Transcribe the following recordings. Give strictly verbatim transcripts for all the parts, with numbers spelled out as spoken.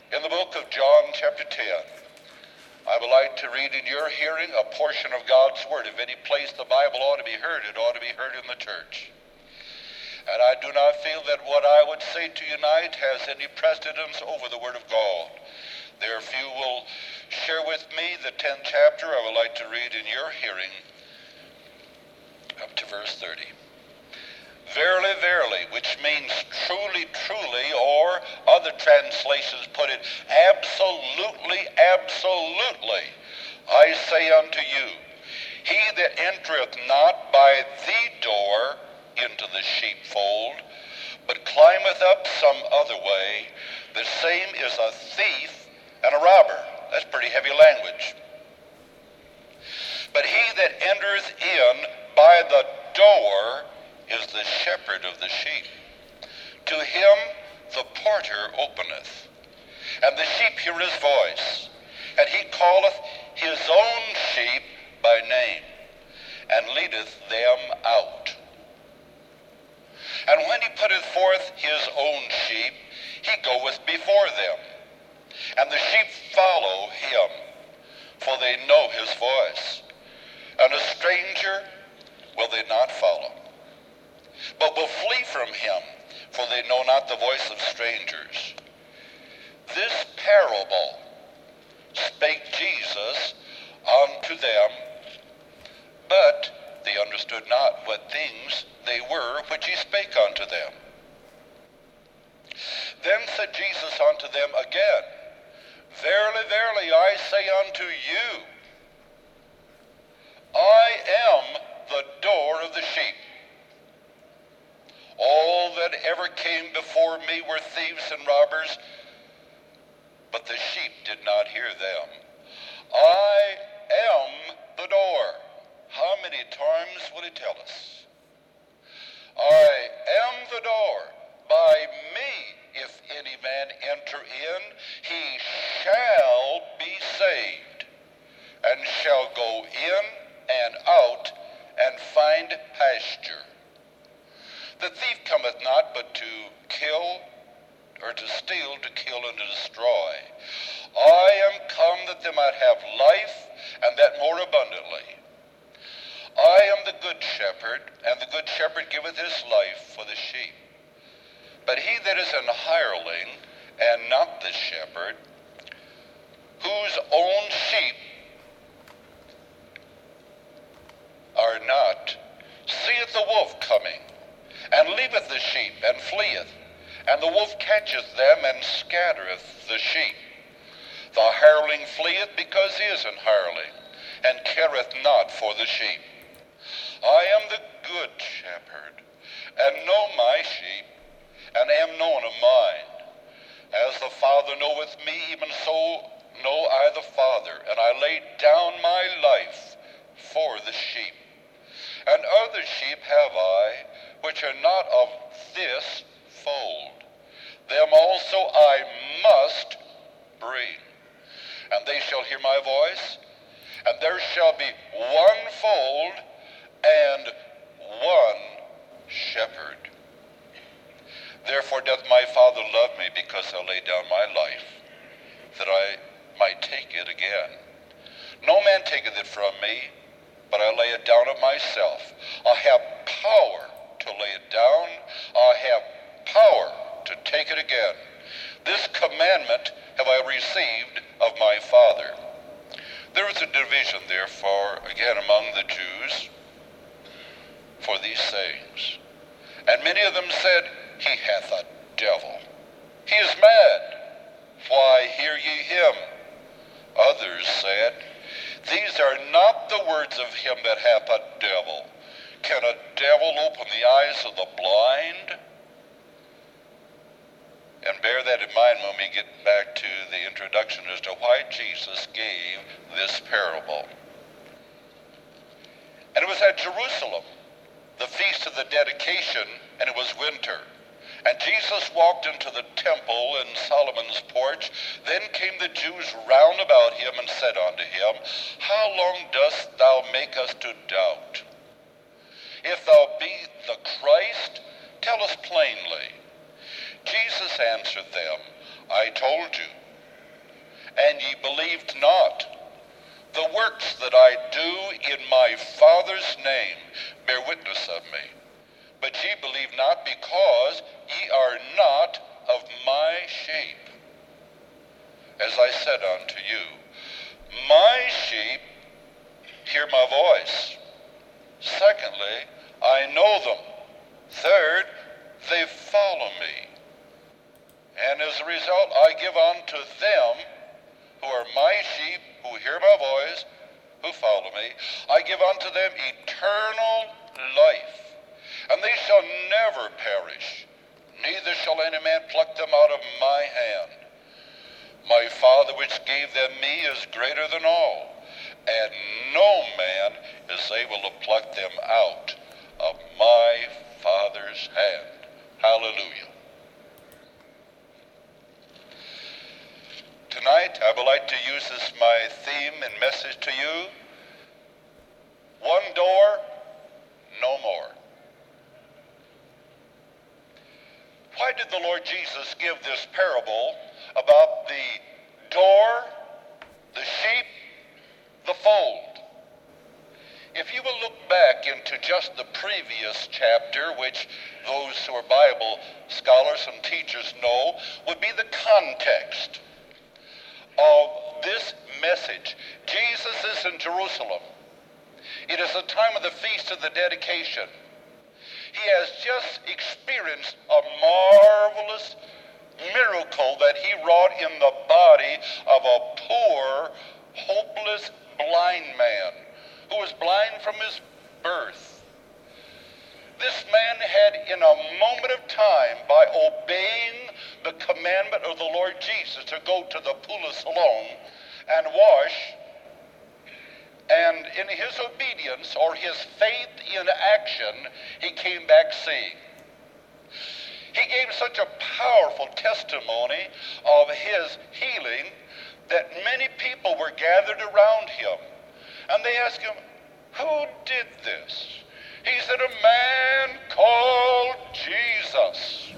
In the book of John, chapter ten, I would like to read in your hearing a portion of God's Word. If any place the Bible ought to be heard, it ought to be heard in the church. And I do not feel that what I would say to you tonight has any precedence over the Word of God. There, if you will share with me the tenth chapter, I would like to read in your hearing up to verse thirty. Verily, verily, which means truly, truly, or other translations put it absolutely, absolutely, I say unto you, he that entereth not by the door into the sheepfold, but climbeth up some other way, the same is a thief and a robber. That's pretty heavy language. But he that entereth in by the door is the shepherd of the sheep. To him the porter openeth, and the sheep hear his voice, and he calleth his own sheep by name, and leadeth them out. And when he putteth forth his own sheep, he goeth before them, and the sheep follow him, for they know his voice. And a stranger will they not follow, but will flee from him, for they know not the voice of strangers. This parable spake Jesus unto them, but they understood not what things they were which he spake unto them. Then said Jesus unto them again, Verily, verily, I say unto you, I am the door of the sheep. All that ever came before me were thieves and robbers, but the sheep did not hear them. I am the door. How many times will he tell us? I am the door. By me, if any man enter in, he shall be saved, and shall go in and out, and find pasture. The thief cometh not but to kill, or to steal, to kill, and to destroy. I am come that they might have life, and that more abundantly. I am the good shepherd, and the good shepherd giveth his life for the sheep. But he that is an hireling, and not the shepherd, whose own sheep are not, seeth the wolf coming, and leaveth the sheep, and fleeth, and the wolf catcheth them, and scattereth the sheep. The hireling fleeth, because he is an hireling, and careth not for the sheep. I am the good shepherd, and know my sheep, and am known of mine. As the Father knoweth me, even so know I the Father, and I lay down my life for the sheep. And other sheep have I, which are not of this fold. Them also I must bring, and they shall hear my voice, and there shall be one fold and one shepherd. Therefore doth my Father love me, because I lay down my life, that I might take it again. No man taketh it from me, but I lay it down of myself. I have power to lay it down. I have power to take it again. This commandment have I received of my Father. There is a division, therefore, again among the Jews for these sayings. And many of them said, He hath a devil. He is mad. Why hear ye him? Others said, These are not the words of him that hath a devil. Can a devil open the eyes of the blind? And bear that in mind when we get back to the introduction as to why Jesus gave this parable. And it was at Jerusalem, the feast of the dedication, and it was winter. And Jesus walked into the temple in Solomon's porch. Then came the Jews round about him and said unto him, How long dost thou make us to doubt? If thou be the Christ, tell us plainly. Jesus answered them, I told you, and ye believed not. The works that I do in my Father's name bear witness of me. But ye believe not, because ye are not of my sheep. As I said unto you, my sheep hear my voice. Secondly, I know them. Third, they follow me. And as a result, I give unto them who are my sheep, who hear my voice, who follow me, I give unto them eternal life, and they shall never perish, neither shall any man pluck them out of my hand. My Father which gave them me is greater than all, and no man is able to pluck them out of my Father's hand. Hallelujah. Tonight, I would like to use as my theme and message to you, one door, no more. Why did the Lord Jesus give this parable about the door, the sheep, the fold? If you will look back into just the previous chapter, which those who are Bible scholars and teachers know would be the context of this message. Jesus is in Jerusalem. It is the time of the Feast of the Dedication. He has just experienced a marvelous miracle that he wrought in the body of a poor, hopeless, blind man who was blind from his birth. This man had, in a moment of time, by obeying the commandment of the Lord Jesus to go to the pool of Siloam and wash, and in his obedience or his faith in action, he came back seeing. He gave such a powerful testimony of his healing that many people were gathered around him. And they asked him, who did this? He said, a man called Jesus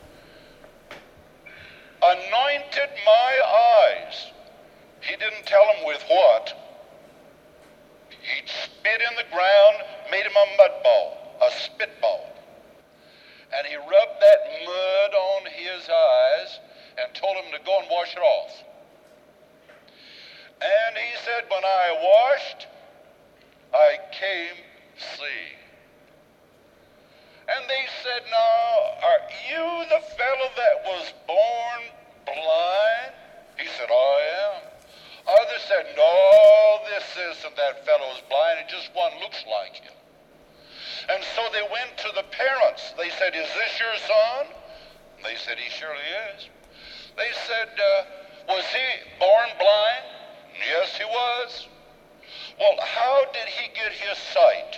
anointed my eyes. He didn't tell him with what. He spit in the ground, made him a mud ball, a spitball. And he rubbed that mud on his eyes and told him to go and wash it off. And he said, when I washed, I came seeing. And they said, now, are you the fellow that was born blind? He said, I am. Others said, no, this isn't that fellow's blind. It just one looks like him. And so they went to the parents. They said, is this your son? They said, he surely is. They said, uh, was he born blind? Yes, he was. Well, how did he get his sight?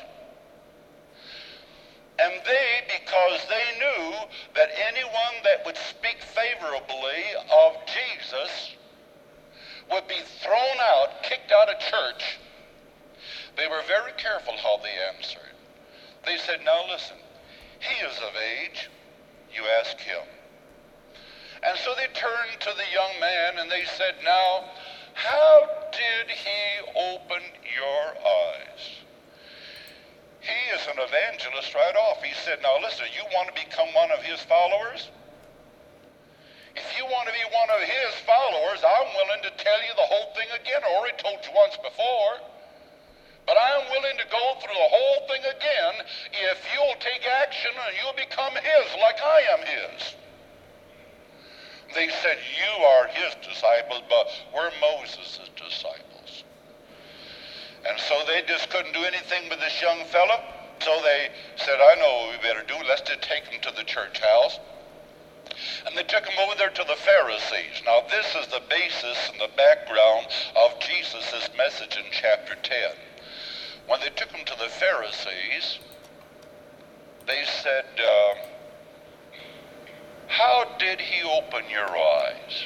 And they, because they knew that anyone that would speak favorably of Jesus would be thrown out, kicked out of church, they were very careful how they answered. They said, now listen, he is of age, you ask him. And so they turned to the young man and they said, now, how did he open your eyes? He is an evangelist right off. He said, now listen, you want to become one of his followers? If you want to be one of his followers, I'm willing to tell you the whole thing again. I already told you once before. But I'm willing to go through the whole thing again if you'll take action and you'll become his like I am his. They said, you are his disciples, but we're Moses' disciples. And so they just couldn't do anything with this young fellow. So they said, I know what we better do. Let's just take him to the church house. And they took him over there to the Pharisees. Now this is the basis and the background of Jesus' message in chapter ten. When they took him to the Pharisees, they said, uh, how did he open your eyes?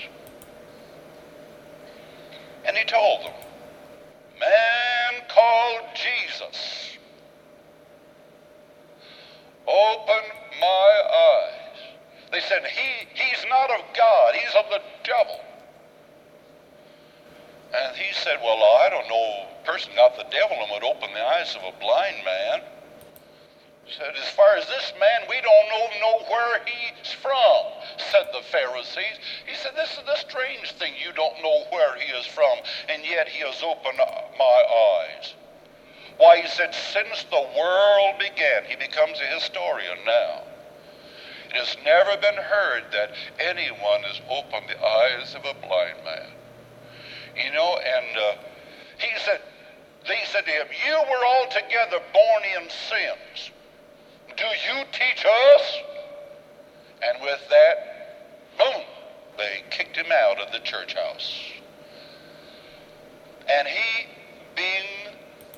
And he told them, man called Jesus opened my eyes. They said, he, he's not of God, he's of the devil. And he said, well, I don't know, a person got the devil and would open the eyes of a blind man. He said, as far as this man, we don't know, know where he's from, said the Pharisees. He said, this is the strange thing, you don't know where he is from, and yet he has opened my eyes. Why, he said, since the world began, he becomes a historian now. It has never been heard that anyone has opened the eyes of a blind man. You know, and uh, he said, they said to him, you were altogether born in sins. Do you teach us? And with that, boom, they kicked him out of the church house. And he, being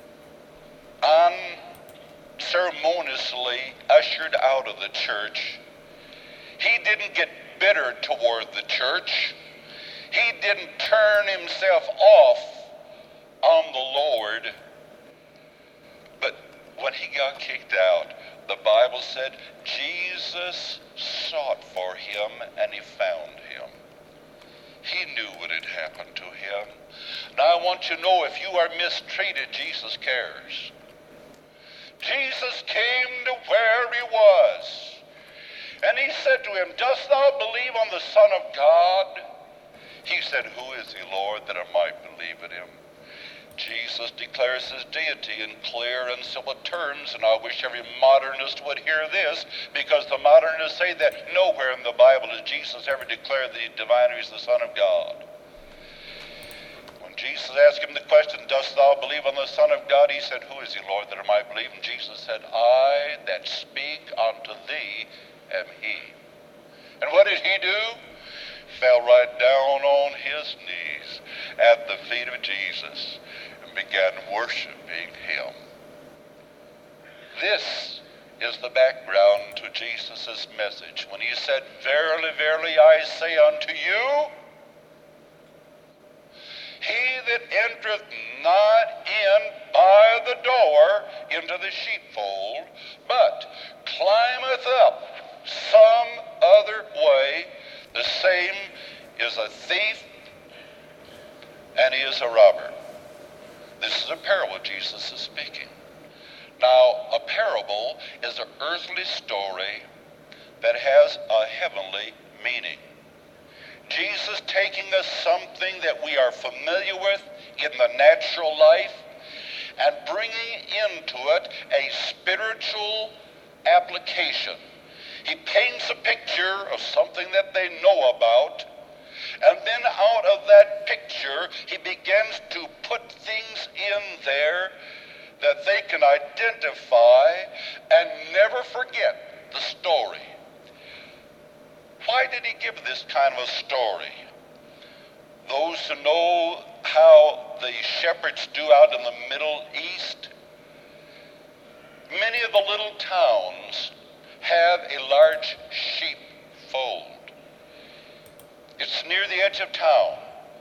unceremoniously ushered out of the church, he didn't get bitter toward the church. He didn't turn himself off on the Lord. But when he got kicked out, the Bible said Jesus sought for him and he found him. He knew what had happened to him. Now I want you to know, if you are mistreated, Jesus cares. Jesus came to where he was. And he said to him, dost thou believe on the Son of God? He said, who is he, Lord, that I might believe in him? Jesus declares his deity in clear and simple terms, and I wish every modernist would hear this, because the modernists say that nowhere in the Bible does Jesus ever declare that he's divine or he's the Son of God. When Jesus asked him the question, dost thou believe on the Son of God? He said, who is he, Lord, that I might believe? And Jesus said, I that speak unto thee am he. And what did he do? Fell right down on his knees at the feet of Jesus and began worshiping him. This is the background to Jesus' message when he said, verily, verily, I say unto you, he that entereth not in by the door into the sheepfold, but climbeth up some other way, the same is a thief and he is a robber. This is a parable Jesus is speaking. Now, a parable is an earthly story that has a heavenly meaning. Jesus taking us something that we are familiar with in the natural life and bringing into it a spiritual application. He paints a picture of something that they know about, and then out of that picture, he begins to put things in there that they can identify and never forget the story. Why did he give this kind of a story? Those who know how the shepherds do out in the Middle East, many of the little towns have a large sheepfold. It's near the edge of town.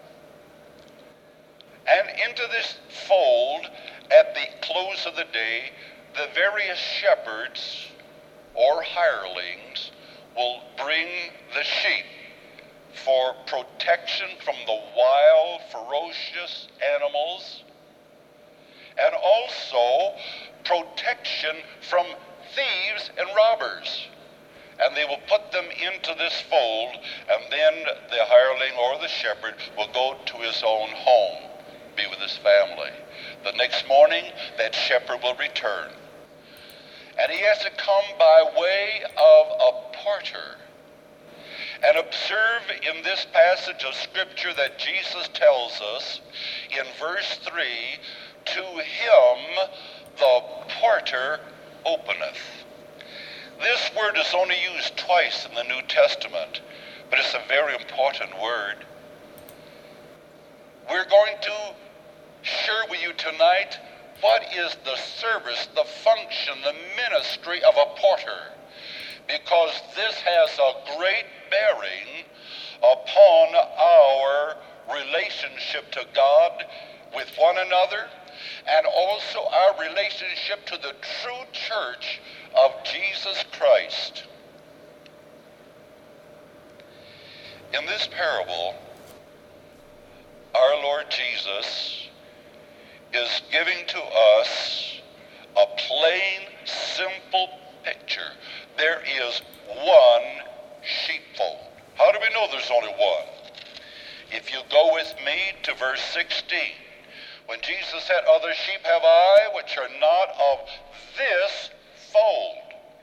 And into this fold, at the close of the day, the various shepherds or hirelings will bring the sheep for protection from the wild, ferocious animals, and also protection from thieves and robbers. And they will put them into this fold, and then the hireling or the shepherd will go to his own home, be with his family. The next morning, that shepherd will return. And he has to come by way of a porter. And observe in this passage of Scripture that Jesus tells us in verse three, to him the porter openeth. This word is only used twice in the New Testament, but it's a very important word. We're going to share with you tonight what is the service, the function, the ministry of a porter, because this has a great bearing upon our relationship to God with one another, and also our relationship to the true church of Jesus Christ. In this parable, our Lord Jesus is giving to us a plain, simple picture. There is one sheepfold. How do we know there's only one? If you go with me to verse sixteen, when Jesus said, other sheep have I, which are not of this fold.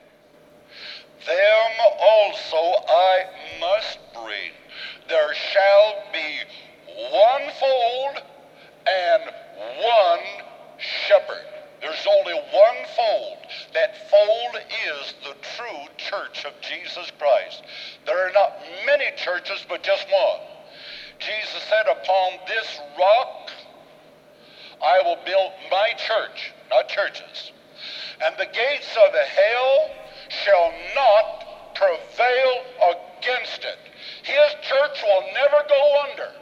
Them also I must bring. There shall be one fold and one shepherd. There's only one fold. That fold is the true church of Jesus Christ. There are not many churches, but just one. Jesus said, upon this rock I will build my church, not churches. And the gates of hell shall not prevail against it. His church will never go under.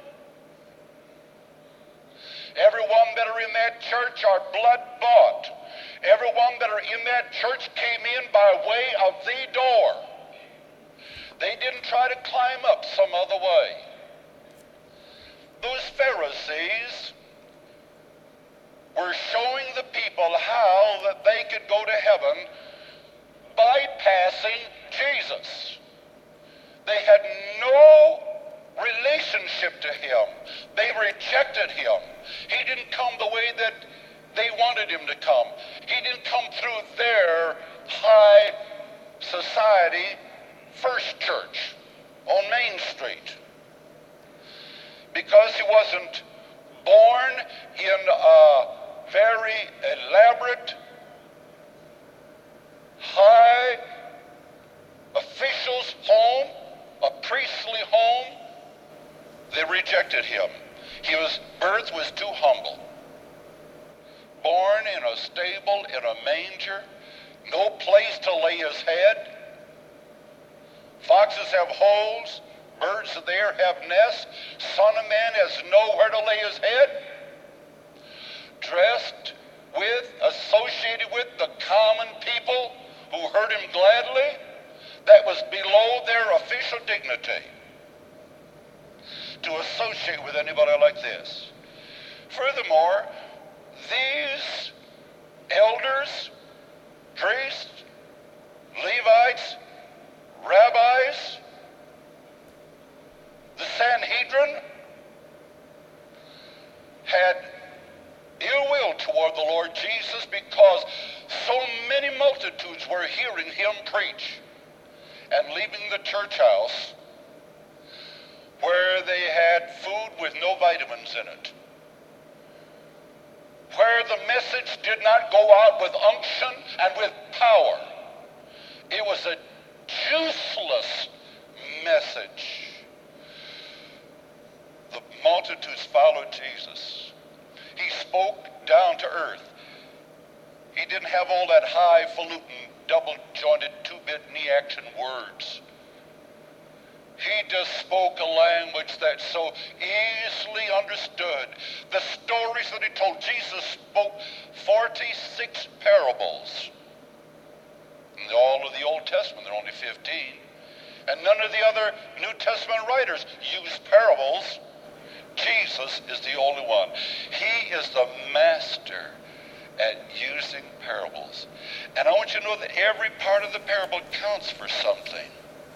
Everyone that are in that church are blood bought. Everyone that are in that church came in by way of the door. They didn't try to climb up some other way. Those Pharisees were showing the people how that they could go to heaven bypassing Jesus. They had no relationship to him. They rejected him. He didn't come the way that they wanted him to come. He didn't come through their high society First Church on Main Street. Because he wasn't born in a very elaborate, high official's home, a priestly home, they rejected him. His birth was too humble. Born in a stable, in a manger, no place to lay his head. Foxes have holes, birds of the air have nests. Son of Man has nowhere to lay his head. Dressed with, associated with the common people who heard him gladly, that was below their official dignity to associate with anybody like this. Furthermore, these elders, priests, Levites, rabbis, the Sanhedrin, had ill will toward the Lord Jesus because so many multitudes were hearing him preach and leaving the church house where they had food with no vitamins in it, where the message did not go out with unction and with power. It was a juiceless message. The multitudes followed Jesus. He spoke down to earth. He didn't have all that highfalutin, double-jointed, two-bit knee action words. He just spoke a language that's so easily understood. The stories that he told, Jesus spoke forty-six parables. In all of the Old Testament, there are only fifteen. And none of the other New Testament writers use parables. Jesus is the only one. He is the master at using parables. And I want you to know that every part of the parable counts for something.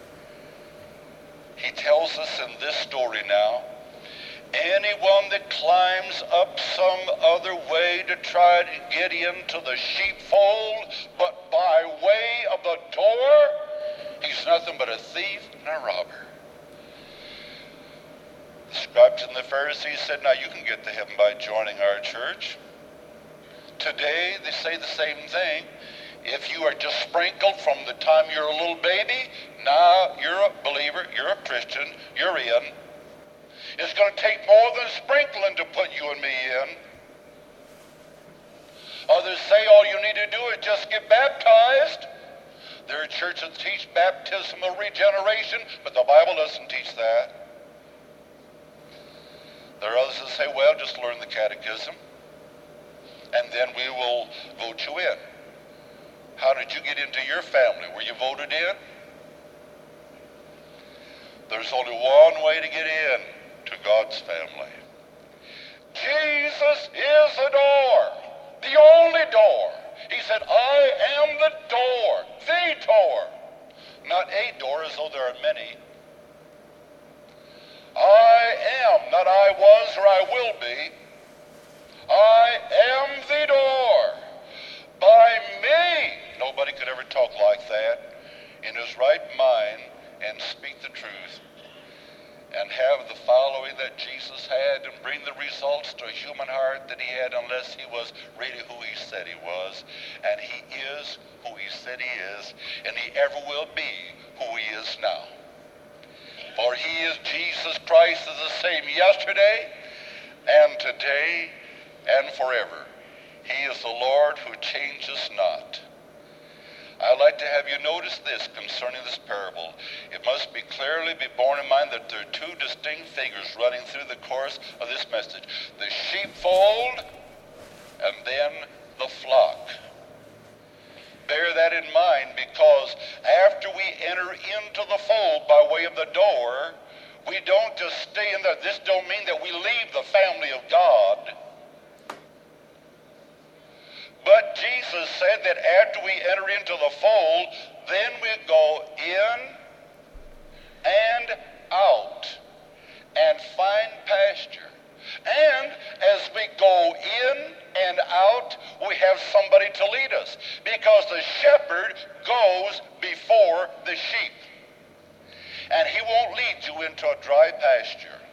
He tells us in this story now, anyone that climbs up some other way to try to get into the sheepfold, but by way of the door, he's nothing but a thief and a robber. The scribes and the Pharisees said, now you can get to heaven by joining our church. Today, they say the same thing. If you are just sprinkled from the time you're a little baby, now you're a believer, you're a Christian, you're in. It's going to take more than sprinkling to put you and me in. Others say all you need to do is just get baptized. There are churches that teach baptismal regeneration, but the Bible doesn't teach that. There are others that say, well, just learn the catechism, and then we will vote you in. How did you get into your family? Were you voted in? There's only one way to get in to God's family. Jesus is the door, the only door. He said, I am the door, the door. Not a door as though there are many. I am, not I was or I will be. I am the door. By me, nobody could ever talk like that in his right mind and speak the truth and have the following that Jesus had and bring the results to a human heart that he had unless he was really who he said he was. And he is who he said he is, and he ever will be who he is now. For he is Jesus Christ, is the same yesterday and today and forever. He is the Lord who changes not. I'd like to have you notice this concerning this parable. It must be clearly be borne in mind that there are two distinct figures running through the course of this message. The sheepfold and then the flock. Bear that in mind, because after we enter into the fold by way of the door, we don't just stay in there. This don't mean that we leave the family of God. But Jesus said that after we enter into the fold, then we go in and out and find pasture. And as we go in and out, we have somebody to lead us, because the shepherd goes before the sheep. And he won't lead you into a dry pasture.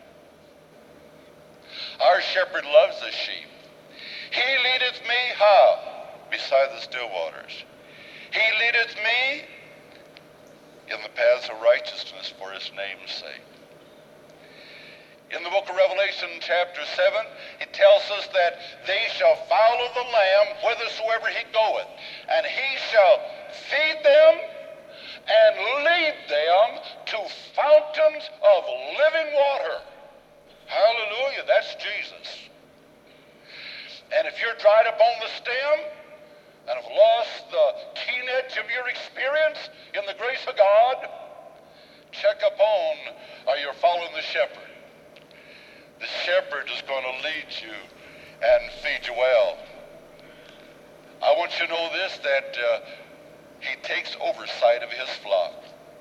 Our shepherd loves the sheep. He leadeth me how? Beside the still waters. He leadeth me in the paths of righteousness for his name's sake. In the book of Revelation chapter seven, it tells us that they shall follow the Lamb whithersoever he goeth, and he shall feed them and lead them to fountains of living water. Hallelujah, that's Jesus. And if you're dried up on the stem and have lost the keen edge of your experience in the grace of God, check up on, are you following the shepherd? The shepherd is going to lead you and feed you well. I want you to know this, that uh, he takes oversight of his flock.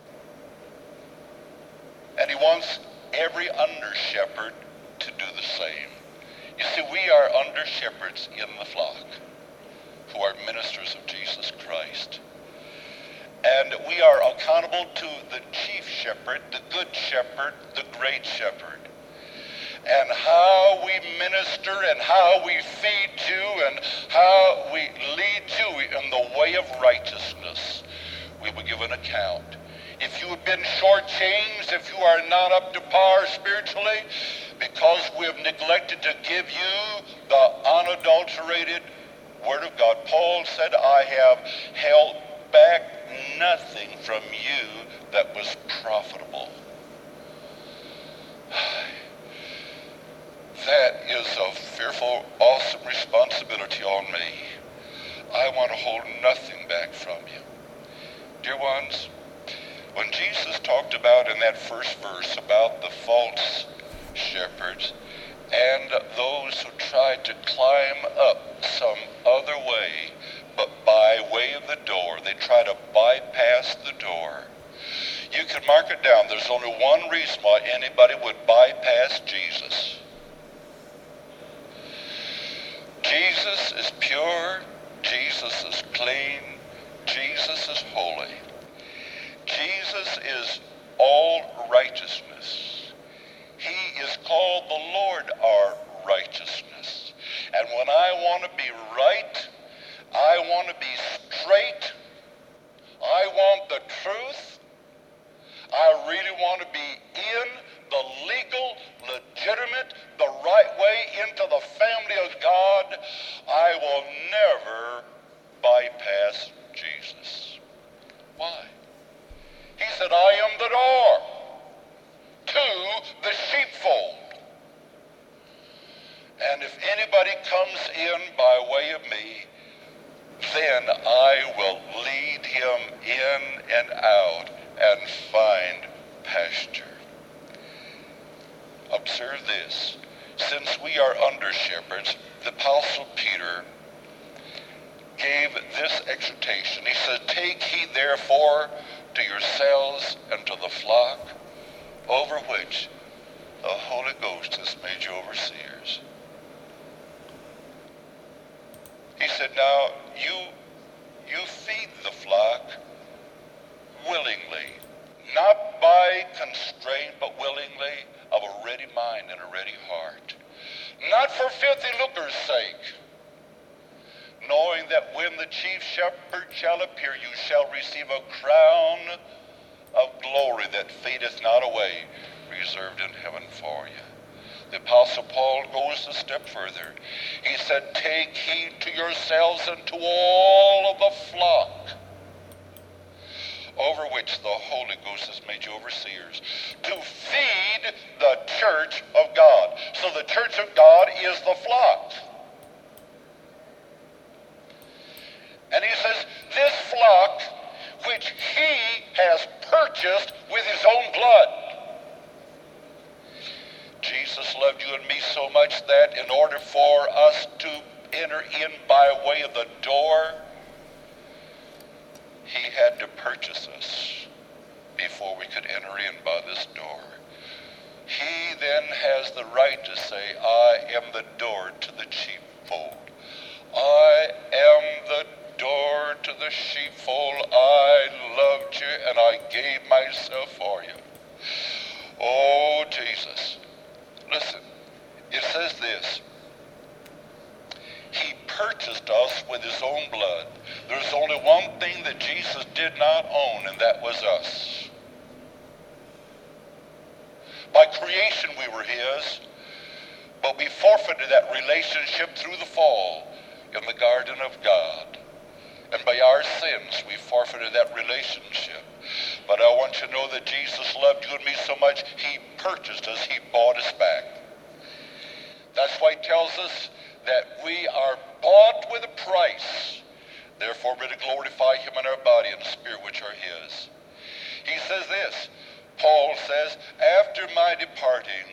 And he wants every under-shepherd to do the same. You see, we are under shepherds in the flock who are ministers of Jesus Christ. And we are accountable to the chief shepherd, the good shepherd, the great shepherd. And how we minister and how we feed you and how we lead you in the way of righteousness, we will give an account. If you have been shortchanged, if you are not up to par spiritually, because we have neglected to give you the unadulterated Word of God. Paul said, I have held back nothing from you that was profitable. That is a fearful, awesome responsibility on me. I want to hold nothing back from you. Dear ones, when Jesus talked about in that first verse about the false shepherds and those who tried to climb up some other way, but by way of the door, they try to bypass the door. You can mark it down. There's only one reason why anybody would bypass Jesus. Jesus is pure. Jesus is clean. Jesus is holy. Jesus is all righteousness. He is called the Lord our righteousness. And when I want to be right, I want to be straight, I want the truth, I really want to be in the legal, legitimate, the right way into the family of God, I will never bypass Jesus. Why? He said, I am the door to the sheepfold. And if anybody comes in by way of me, then I will lead him in and out and find pasture. Observe this. since we are under shepherds, the Apostle Peter gave this exhortation. He said, take heed therefore to yourselves and to the flock over which the Holy Ghost has made you overseers. He said, now you, you feed the flock willingly, not by constraint, but willingly, of a ready mind and a ready heart. Not for filthy lucre's sake, knowing that when the chief shepherd shall appear, you shall receive a crown of glory that fadeth not away, reserved in heaven for you. The Apostle Paul goes a step further. He said, take heed to yourselves and to all of the flock over which the Holy Ghost has made you overseers, to feed the church of God. So the church of God is the flock. And he says, this flock which he has purchased with his own blood. Jesus loved you and me so much that in order for us to enter in by way of the door, he had to purchase us before we could enter in by this door. He then has the right to say, I am the door to the sheepfold. I am the door to the sheepfold. I loved you and I gave myself for you. Oh, Jesus. Listen, it says this. He purchased us with his own blood. There's only one thing that Jesus did not own, and that was us. By creation we were his, but we forfeited that relationship through the fall in the garden of God. And by our sins we forfeited that relationship. But I want you to know that Jesus loved you and me so much, he purchased us, he bought us back. That's why he tells us that we are bought with a price. Therefore we're to glorify him in our body and spirit which are his. He says this, Paul says, after my departing,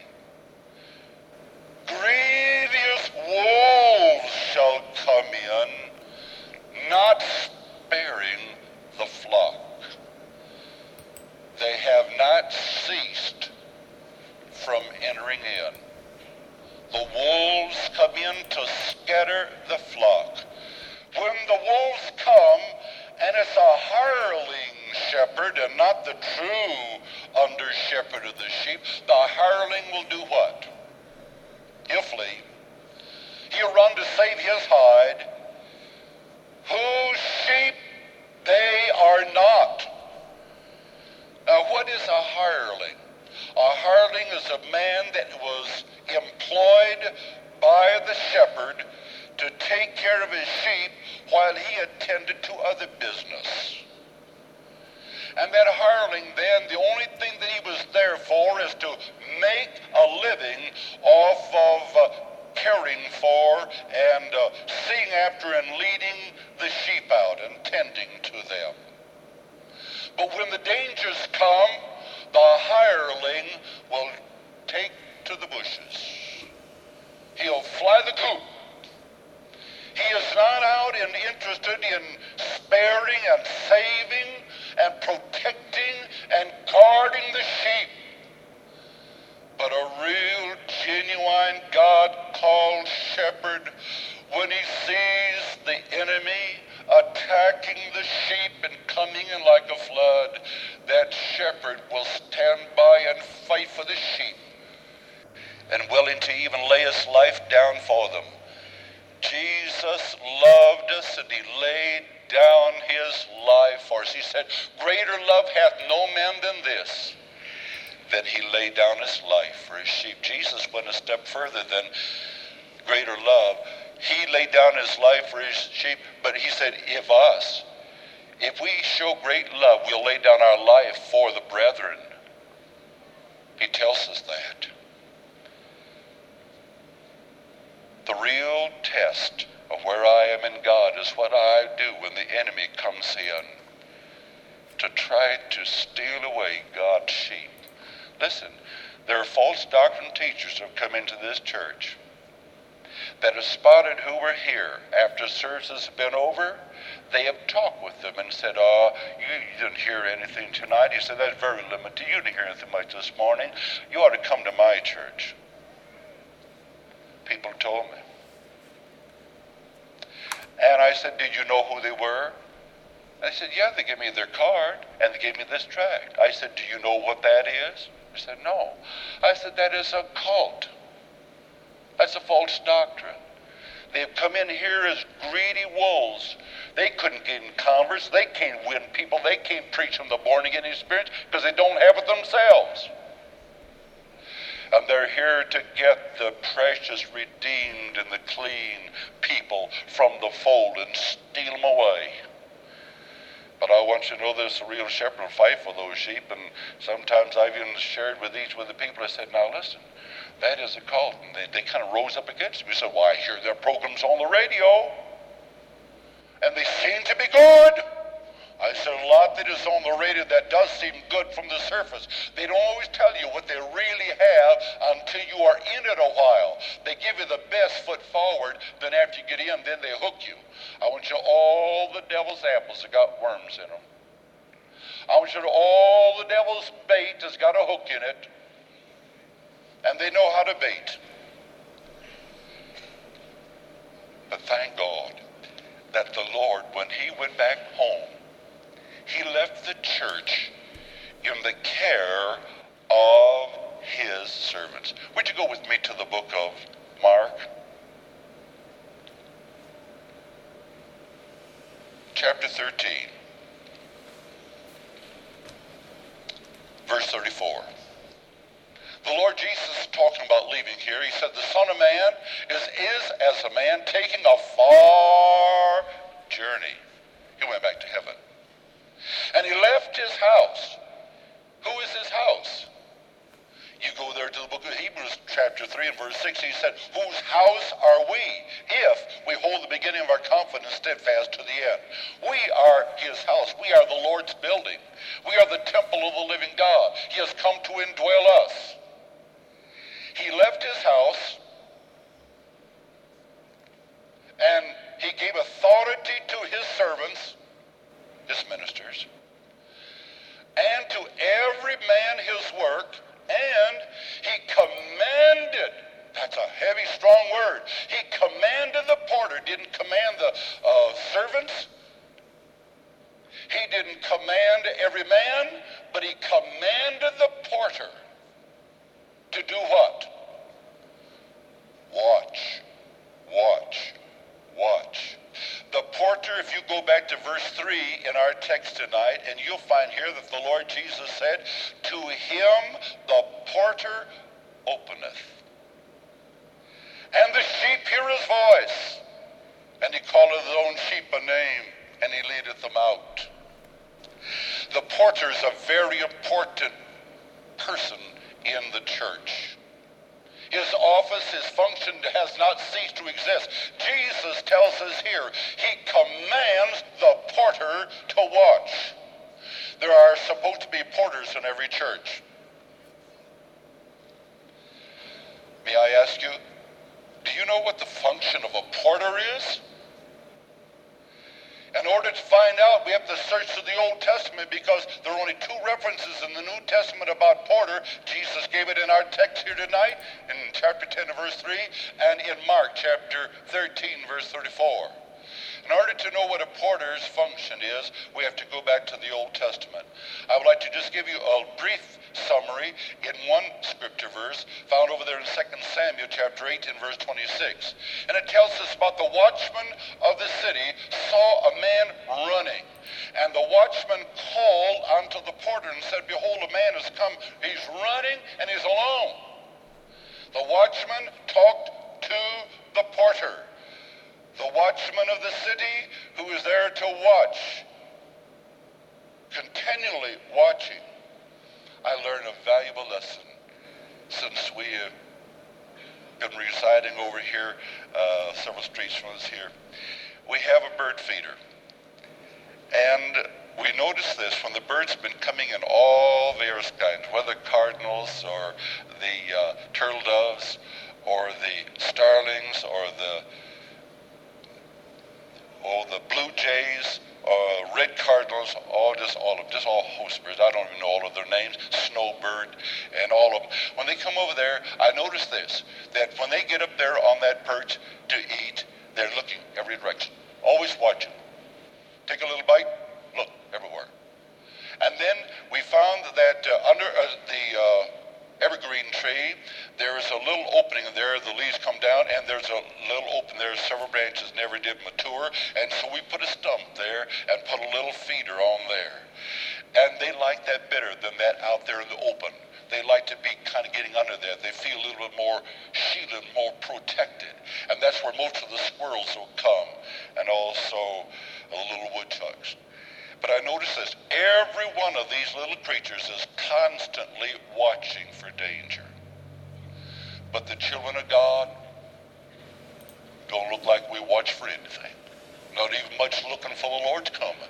grievous wolves shall come in, not sparing the flock. They have not ceased from entering in. The wolves come in to scatter the flock. When the wolves come, and it's a hireling shepherd and not the true under shepherd of the sheep, the hireling will do what? He'll flee. He'll run to save his hide. Whose sheep they are not. Now, what is a hireling? A hireling is a man that was employed by the shepherd to take care of his sheep while he attended to other business. And that hireling then, the only thing that he was there for is to make a living off of uh, caring for and uh, seeing after and leading the sheep out and tending to them. But when the dangers come, the hireling will take to the bushes. He'll fly the coop. He is not out and interested in sparing and saving and protecting and guarding the sheep. But a real, genuine, God-called shepherd, when he sees the enemy attacking the sheep and coming in like a flood, that shepherd will stand by and fight for the sheep and willing to even lay his life down for them. Jesus loved us and he laid down his life for us. He said, greater love hath no man than this, that he laid down his life for his sheep. Jesus went a step further than greater love. He laid down his life for his sheep, but he said, if us, if we show great love, we'll lay down our life for the brethren. He tells us that. The real test of where I am in God is what I do when the enemy comes in to try to steal away God's sheep. Listen, there are false doctrine teachers who have come into this church that have spotted who were here after services have been over. They have talked with them and said, oh, you, you didn't hear anything tonight. He said, that's very limited. You didn't hear anything much this morning. You ought to come to my church. People told me. And I said, did you know who they were? And they said, yeah, they gave me their card and they gave me this tract. I said, do you know what that is? They said, no. I said, that is a cult. That's a false doctrine. They've come in here as greedy wolves. They couldn't get in converts. They can't win people. They can't preach them the born-again experience because they don't have it themselves. And they're here to get the precious, redeemed, and the clean people from the fold and steal them away. But I want you to know this, a real shepherd will fight for those sheep. And sometimes I've even shared with each with the people, I said, now listen, that is a cult. And they, they kind of rose up against me. Said, well, I hear their programs on the radio, and they seem to be good. I said, a lot that is on the radio that does seem good from the surface. They don't always tell you what they really have until you are in it a while. They give you the best foot forward, then after you get in, then they hook you. I want you to all the devil's apples have got worms in them. I want you to all the devil's bait has got a hook in it. And they know how to bait. But thank God that the Lord, when he went back home, he left the church in the care of his servants. Would you go with me to the book of Mark? Chapter thirteen. Verse thirty-four. The Lord Jesus is talking about leaving here. He said, the Son of Man is, is as a man taking a far journey. He went back to heaven. And he left his house. Who is his house? You go there to the book of Hebrews chapter three and verse six. He said, whose house are we if we hold the beginning of our confidence steadfast to the end? We are his house. We are the Lord's building. We are the temple of the living God. He has come to indwell us. He left his house and he gave authority to his servants, his ministers, and to every man his work, and he commanded, that's a heavy, strong word, he commanded the porter, didn't command the uh, servants, he didn't command every man, but he commanded the porter to do what? Watch, watch, watch. The porter, if you go back to verse three in our text tonight, and you'll find here that the Lord Jesus said, to him the porter openeth. And the sheep hear his voice, and he calleth his own sheep a name, and he leadeth them out. The porter is a very important person in the church. His office, his function has not ceased to exist. Jesus tells us here, he commands the porter to watch. There are supposed to be porters in every church. May I ask you, do you know what the function of a porter is? In order to find out, we have to search through the Old Testament because there are only two references in the New Testament about porter. Jesus gave it in our text here tonight in chapter ten and verse three, and in Mark chapter thirteen verse thirty-four. In order to know what a porter's function is, we have to go back to the Old Testament. I would like to just give you a brief summary in one scripture verse found over there in Second Samuel chapter eighteen verse twenty-six. And it tells us about the watchman of the city saw a man running. And the watchman called unto the porter and said, behold, a man has come. He's running and he's alone. The watchman talked to the porter. The watchman of the city who is there to watch, continually watching. I learned a valuable lesson since we have been residing over here, uh, several streets from us here. We have a bird feeder. And we notice this when the birds have been coming in all various kinds, whether cardinals or the uh, turtle doves or the starlings or the oh the blue jays or red cardinals, all just all of them, just all host birds. I don't even know all of their names. Snowbird and all of them. When they come over there, I notice this, that when they get up there on that perch to eat, they're looking every direction, always watching. Take a little bite, look everywhere. And then we found that uh, under uh, the uh, evergreen tree, there is a little opening there. The leaves come down, and there's a little open there. Several branches never did mature, and so we put a stump there and put a little feeder on there. And they like that better than that out there in the open. They like to be kind of getting under there. They feel a little bit more shielded, more protected. And that's where most of the squirrels will come, and also the little woodchucks. But I notice this, every one of these little creatures is constantly watching for danger. But the children of God don't look like we watch for anything. Not even much looking for the Lord's coming.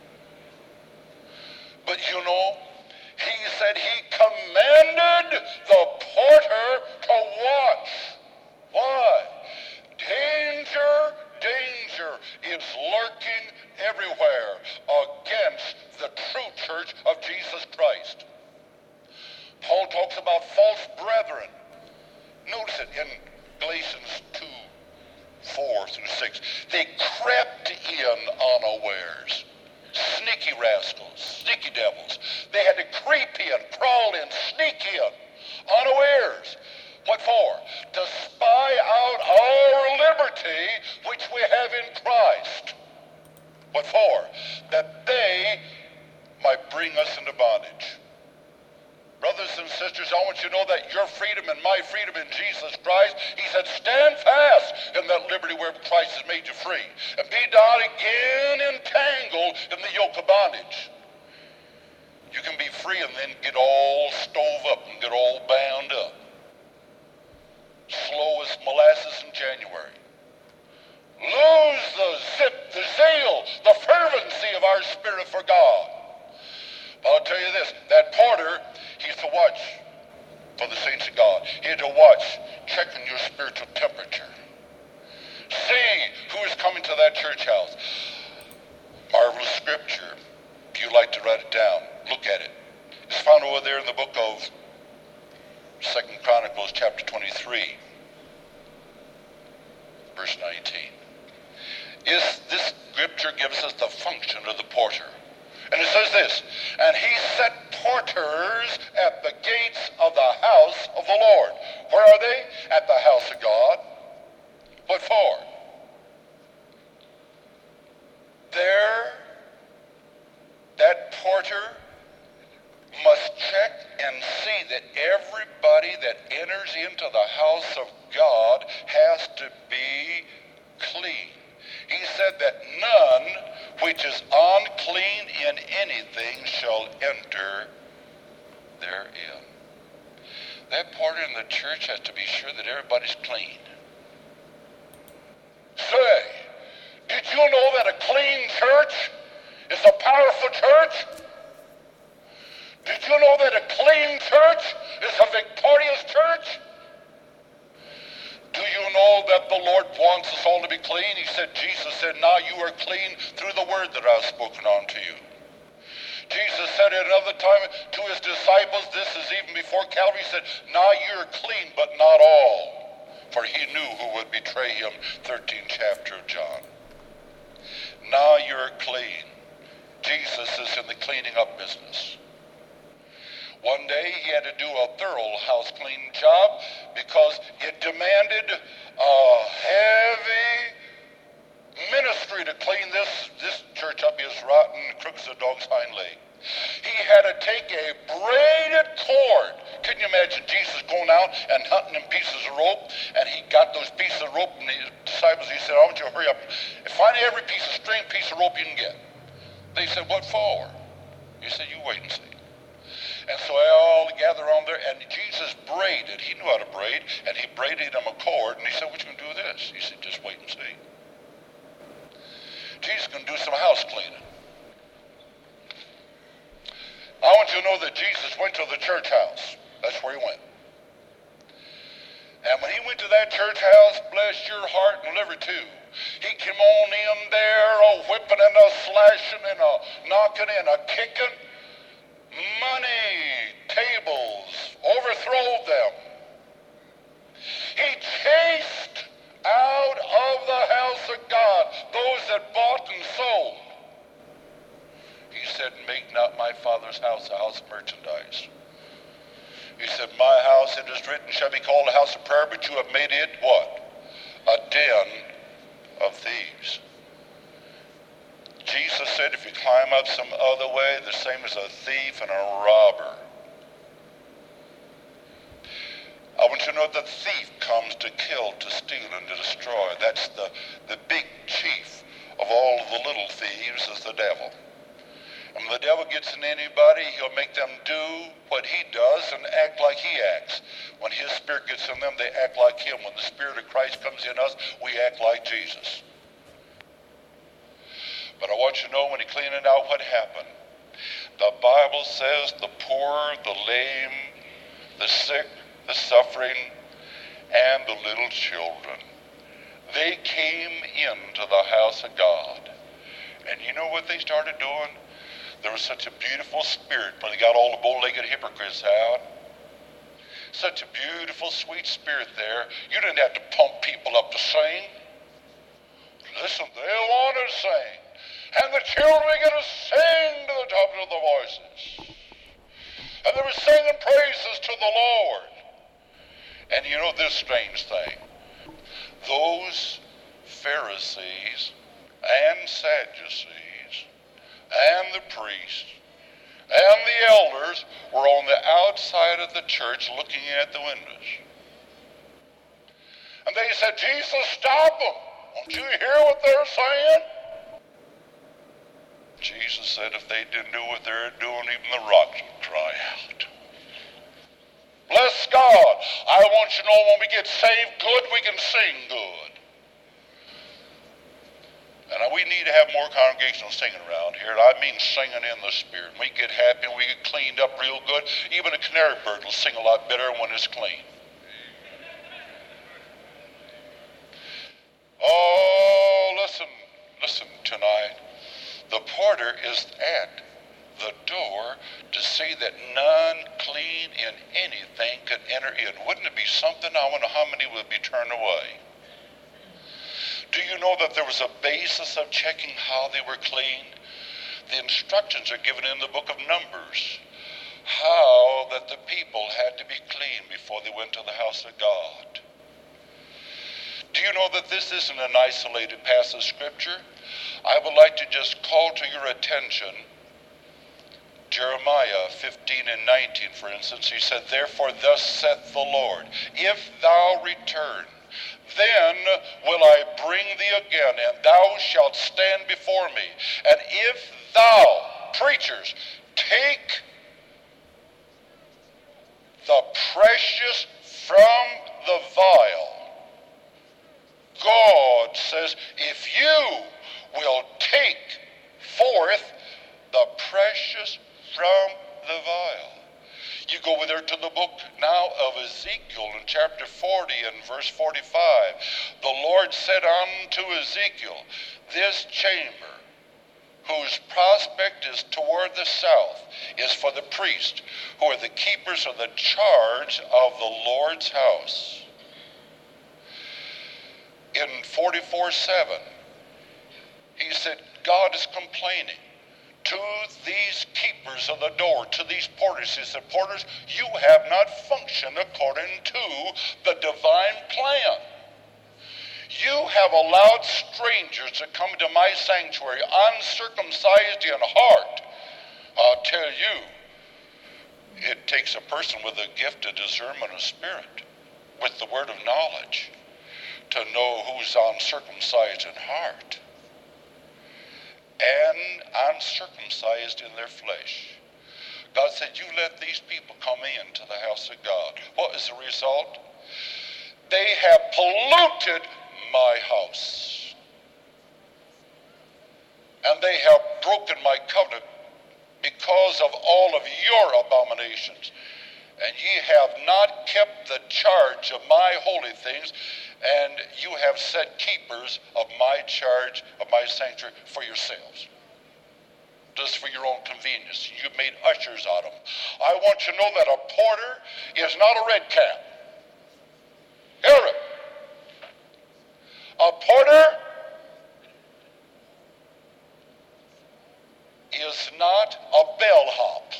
But you know, he said he commanded the porter to watch. Why? Danger, danger is lurking everywhere against the true church of Jesus Christ. Paul talks about false brethren. Notice it in Galatians two, four through six. They crept in unawares. Sneaky rascals, sneaky devils. They had to creep in, crawl in, sneak in, unawares. What for? To spy out our liberty which we have in Christ. What for? That they might bring us into bondage. Brothers and sisters, I want you to know that your freedom and my freedom in Jesus Christ, he said, stand fast in that liberty where Christ has made you free, and be not again entangled in the yoke of bondage. You can be free and then get all stove up and get all bound up. Slow as molasses in January. Lose the zip, the zeal, the fervency of our spirit for God. But I'll tell you this, that porter, he's to watch for the saints of God. He's to watch, checking your spiritual temperature. See who is coming to that church house. Marvelous scripture. If you like to write it down, look at it. It's found over there in the book of Second Chronicles chapter twenty-three, verse nineteen. Is this scripture gives us the function of the porter. And it says this, and he set porters at the gates of the house of the Lord. Where are they? At the house of God. What for? There, that porter must check and see that everybody that enters into the house of God has to be clean. He said that none which is unclean in anything shall enter therein. That porter in the church has to be sure that everybody's clean. Say, did you know that a clean church is a powerful church? Did you know that a clean church is a victorious church? Do you know that the Lord wants us all to be clean? He said, Jesus said, now you are clean through the word that I've spoken unto you. Jesus said at another time to his disciples, this is even before Calvary, he said, now you're clean, but not all. For he knew who would betray him, thirteenth chapter of John. Now you're clean. Jesus is in the cleaning up business. One day he had to do a thorough house cleaning job because it demanded a heavy ministry to clean this, this church up as rotten crooks of a dog's hind leg. He had to take a braided cord. Can you imagine Jesus going out and hunting in pieces of rope? And he got those pieces of rope, and his disciples, he said, I want you to hurry up. Find every piece of string, piece of rope you can get. They said, what for? He said, you wait and see. And so they all gathered on there, and Jesus braided. He knew how to braid, and he braided them a cord, and he said, what you going to do with this? He said, just wait and see. Jesus is going to do some house cleaning. know that Jesus went to the church house. That's where he went. And when he went to that church house, bless your heart and liver too, he came on in there, a whipping and a slashing and a knocking and a kicking. Money, tables, overthrowed them. He chased out of the house of God those that bought and sold. He said, make not my Father's house a house of merchandise. He said, my house, it is written, shall be called a house of prayer, but you have made it what? A den of thieves. Jesus said, if you climb up some other way, the same as a thief and a robber. I want you to know that the thief comes to kill, to steal, and to destroy. That's the, the big chief of all of the little thieves is the devil. And when the devil gets in anybody, he'll make them do what he does and act like he acts. When his spirit gets in them, they act like him. When the Spirit of Christ comes in us, we act like Jesus. But I want you to know when he's cleaning out what happened. The Bible says the poor, the lame, the sick, the suffering, and the little children, they came into the house of God. And you know what they started doing? There was such a beautiful spirit where they got all the bow-legged hypocrites out. Such a beautiful, sweet spirit there. You didn't have to pump people up to sing. Listen, they wanted to sing. And the children began to sing to the top of their voices. And they were singing praises to the Lord. And you know this strange thing. Those Pharisees and Sadducees and the priests and the elders were on the outside of the church looking at the windows. And they said, Jesus, stop them. Don't you hear what they're saying? Jesus said if they didn't do what they're doing, even the rocks would cry out. Bless God. I want you to know when we get saved good, we can sing good. And we need to have more congregational singing around here. And I mean singing in the Spirit. We get happy and we get cleaned up real good. Even a canary bird will sing a lot better when it's clean. Oh, listen, listen tonight. The porter is at the door to see that none clean in anything could enter in. Wouldn't it be something? I wonder how many would be turned away. Do you know that there was a basis of checking how they were clean? The instructions are given in the book of Numbers, how that the people had to be clean before they went to the house of God. Do you know that this isn't an isolated passage of Scripture? I would like to just call to your attention Jeremiah fifteen and nineteen, for instance. He said, therefore thus saith the Lord, if thou return, then will I bring thee again, and thou shalt stand before me. And if thou, preachers, take the precious from the vile, God says, if you will take forth the precious from the vile. You go with her to the book now of Ezekiel in chapter forty and verse forty-five. The Lord said unto Ezekiel, this chamber, whose prospect is toward the south, is for the priests, who are the keepers of the charge of the Lord's house. In forty-four seven, he said, God is complaining to these keepers of the door, to these porters. He said, porters, you have not functioned according to the divine plan. You have allowed strangers to come to my sanctuary, uncircumcised in heart. I'll tell you, it takes a person with a gift of discernment of spirit, with the word of knowledge, to know who's uncircumcised in heart and uncircumcised in their flesh. God said, you let these people come into the house of God. What is the result? They have polluted my house, and they have broken my covenant because of all of your abominations. And ye have not kept the charge of my holy things, and you have set keepers of my charge, of my sanctuary, for yourselves. Just for your own convenience. You've made ushers out of them. I want you to know that a porter is not a red cap. Hear it. A porter is not a bellhop.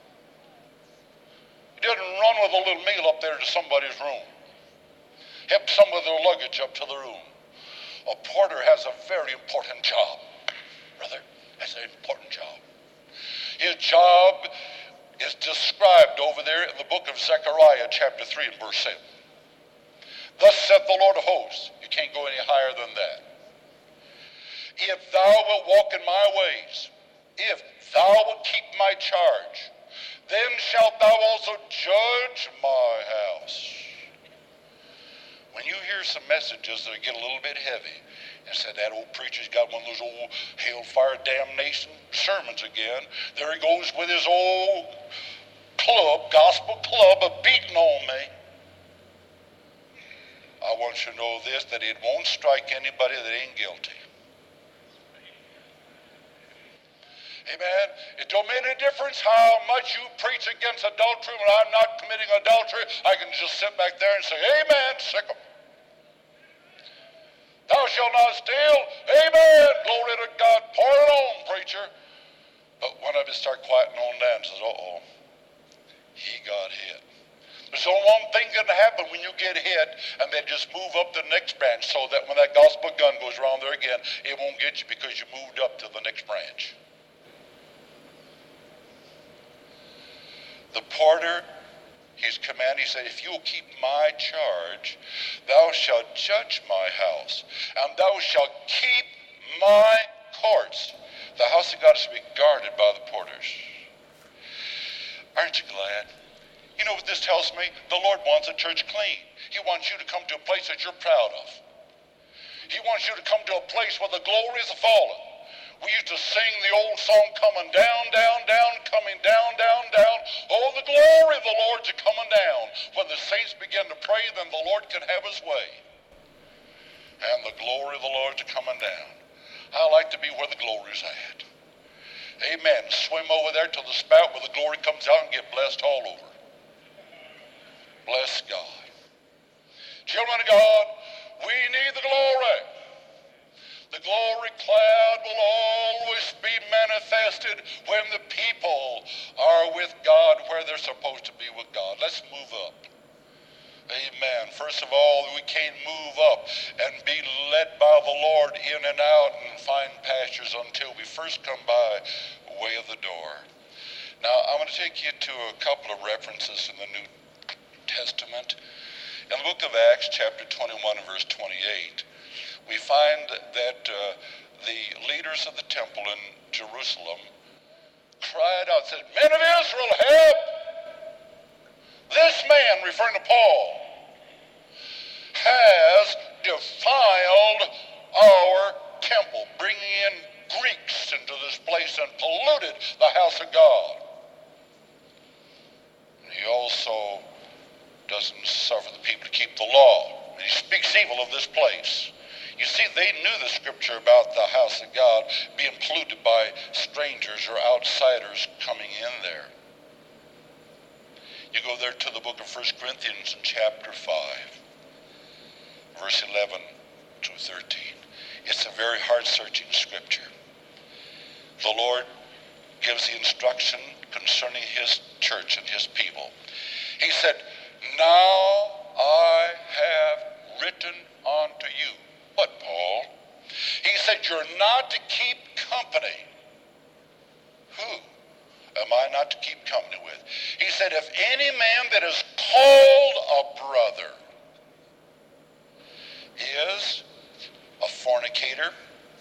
He doesn't run with a little meal up there to somebody's room. Help some of their luggage up to the room. A porter has a very important job, brother. That's an important job. His job is described over there in the book of Zechariah, chapter three and verse seven. Thus saith the Lord of hosts. You can't go any higher than that. If thou wilt walk in my ways, if thou wilt keep my charge, then shalt thou also judge my house. When you hear some messages that get a little bit heavy, and said that old preacher's got one of those old hellfire damnation sermons again. There he goes with his old club, gospel club, of beating on me. I want you to know this, that it won't strike anybody that ain't guilty. Amen. It don't make any difference how much you preach against adultery. When I'm not committing adultery, I can just sit back there and say, amen, sick 'em. Thou shalt not steal. Amen. Glory to God. Pour it on, preacher. But when I just start quieting on down, says, uh-oh, he got hit. There's only one thing going to happen when you get hit, and then just move up to the next branch so that when that gospel gun goes around there again, it won't get you because you moved up to the next branch. The porter, his command, he said, if you will keep my charge, thou shalt judge my house, and thou shalt keep my courts. The house of God is to be guarded by the porters. Aren't you glad? You know what this tells me? The Lord wants a church clean. He wants you to come to a place that you're proud of. He wants you to come to a place where the glories are falling. We used to sing the old song, coming down, down, down, coming down, down, down. Oh, the glory of the Lord's are coming down. When the saints begin to pray, then the Lord can have his way. And the glory of the Lord's are coming down. I like to be where the glory's at. Amen. Swim over there till the spout where the glory comes out and get blessed all over. Bless God. Children of God, we need the glory. The glory cloud will always be manifested when the people are with God where they're supposed to be with God. Let's move up. Amen. First of all, we can't move up and be led by the Lord in and out and find pastures until we first come by the way of the door. Now, I'm going to take you to a couple of references in the New Testament. In the book of Acts, chapter twenty-one and verse twenty-eight, we find that uh, the leaders of the temple in Jerusalem cried out, said, men of Israel, help! This man, referring to Paul, has defiled our temple, bringing in Greeks into this place and polluted the house of God. He also doesn't suffer the people to keep the law. He speaks evil of this place. You see, they knew the scripture about the house of God being polluted by strangers or outsiders coming in there. You go there to the book of First Corinthians in chapter five, verse eleven to thirteen. It's a very heart-searching scripture. The Lord gives the instruction concerning his church and his people. He said, now I have written unto you. What, Paul? He said, you're not to keep company. Who am I not to keep company with? He said, if any man that is called a brother is a fornicator,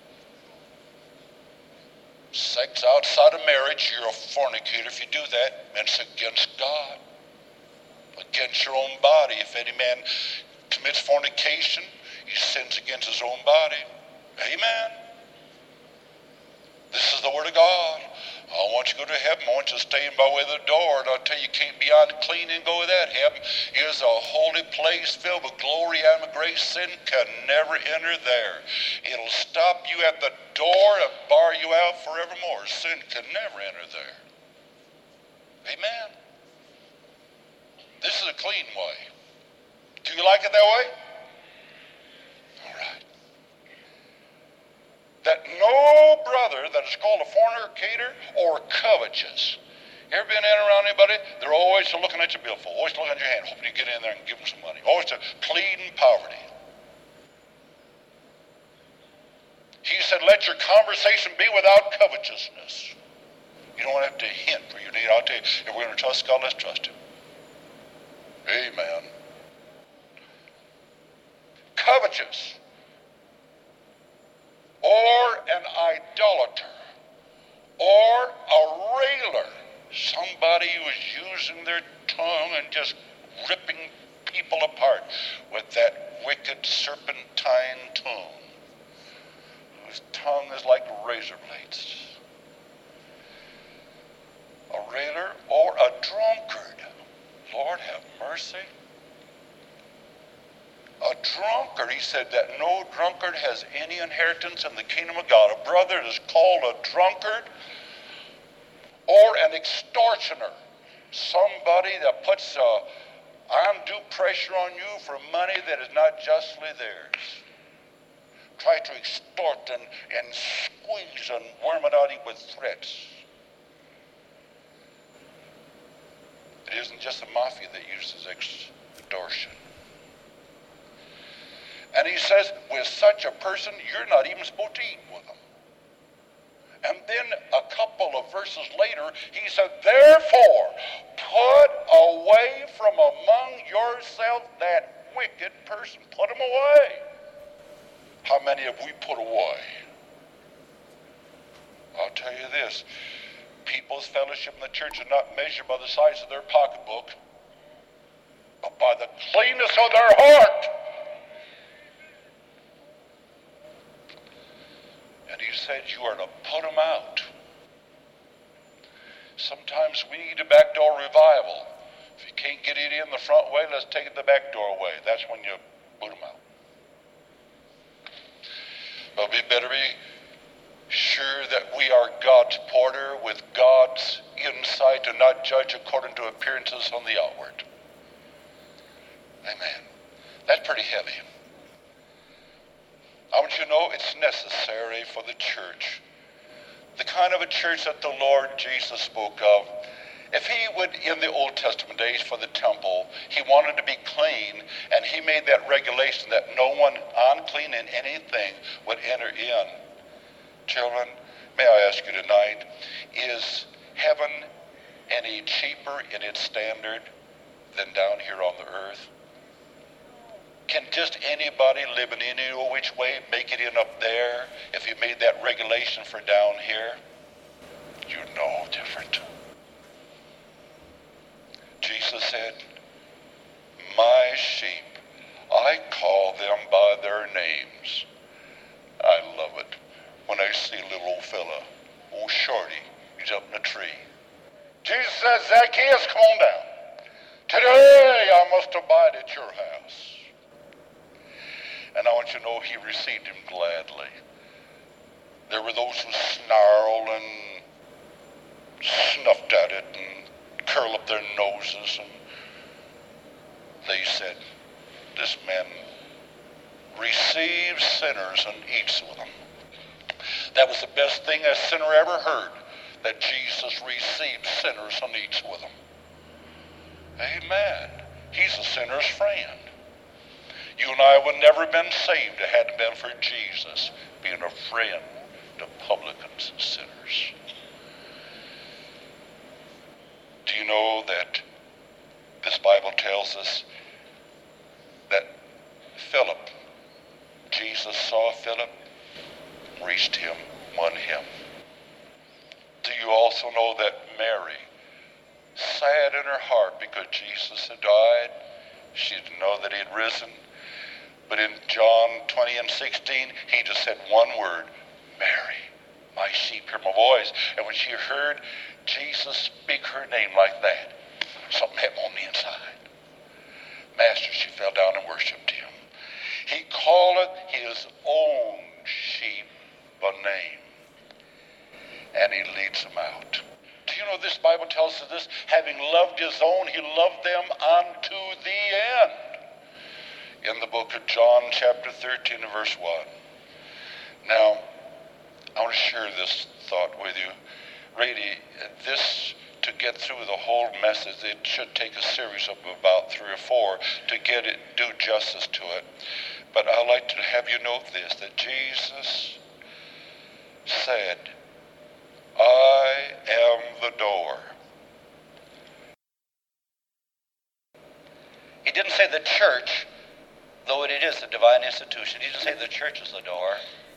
sex outside of marriage, you're a fornicator if you do that, and it's against God, against your own body. If any man commits fornication, he sins against his own body. Amen. This is the word of God. I want you to go to heaven. I want you to stand by way of the door. And I'll tell you, you can't be unclean and go with that. Heaven is a holy place filled with glory and with grace. Sin can never enter there. It'll stop you at the door and bar you out forevermore. Sin can never enter there. Amen. This is a clean way. Do you like it that way? All right. That no brother that is called a fornicator or covetous. You ever been in around anybody? They're always looking at your billfold, always looking at your hand, hoping you get in there and give them some money. Always to plead in poverty. He said, let your conversation be without covetousness. You don't have to hint for your need. I'll tell you, if we're going to trust God, let's trust him. Amen. Covetous, or an idolater, or a railer, somebody who is using their tongue and just ripping people apart with that wicked serpentine tongue, whose tongue is like razor blades. A railer or a drunkard. Lord have mercy. A drunkard, he said that no drunkard has any inheritance in the kingdom of God. A brother is called a drunkard or an extortioner. Somebody that puts uh, undue pressure on you for money that is not justly theirs. Try to extort and, and squeeze and worm it out with threats. It isn't just the mafia that uses extortion. And he says, with such a person, you're not even supposed to eat with them. And then a couple of verses later, he said, therefore, put away from among yourself that wicked person. Put him away. How many have we put away? I'll tell you this. People's fellowship in the church is not measured by the size of their pocketbook, but by the cleanness of their heart. And he said, you are to put them out. Sometimes we need a backdoor revival. If you can't get it in the front way, let's take it the back door way. That's when you put them out. But we better be sure that we are God's porter with God's insight and not judge according to appearances on the outward. Amen. That's pretty heavy. I want you to know it's necessary for the church. The kind of a church that the Lord Jesus spoke of. If he would, in the Old Testament days for the temple, he wanted to be clean, and he made that regulation that no one unclean in anything would enter in. Children, may I ask you tonight, is heaven any cheaper in its standard than down here on the earth? Can just anybody living any which way make it in up there if you made that regulation for down here? You're no different. Jesus said, my sheep, I call them by their names. I love it when I see a little old fella, old shorty, he's up in a tree. Jesus says, Zacchaeus, come on down. Today I must abide at your house. And I want you to know he received him gladly. There were those who snarled and snuffed at it and curled up their noses. And they said, this man receives sinners and eats with them. That was the best thing a sinner ever heard, that Jesus receives sinners and eats with them. Amen. He's a sinner's friend. You and I would never have been saved if it hadn't been for Jesus being a friend to publicans and sinners. Do you know that this Bible tells us that Philip, Jesus saw Philip, reached him, won him. Do you also know that Mary, sad in her heart because Jesus had died, she didn't know that he had risen? But in John twenty and sixteen, he just said one word, Mary. My sheep hear my voice. And when she heard Jesus speak her name like that, something happened on the inside. Master, she fell down and worshipped him. He calleth his own sheep by name, and he leads them out. Do you know this Bible tells us this? Having loved his own, he loved them unto the end. In the book of John, chapter thirteen, verse one. Now, I want to share this thought with you. Really, this, to get through the whole message, it should take a series of about three or four to get it, do justice to it. But I'd like to have you note this, that Jesus said, I am the door. He didn't say the church, though it is a divine institution. He didn't say the church is the door.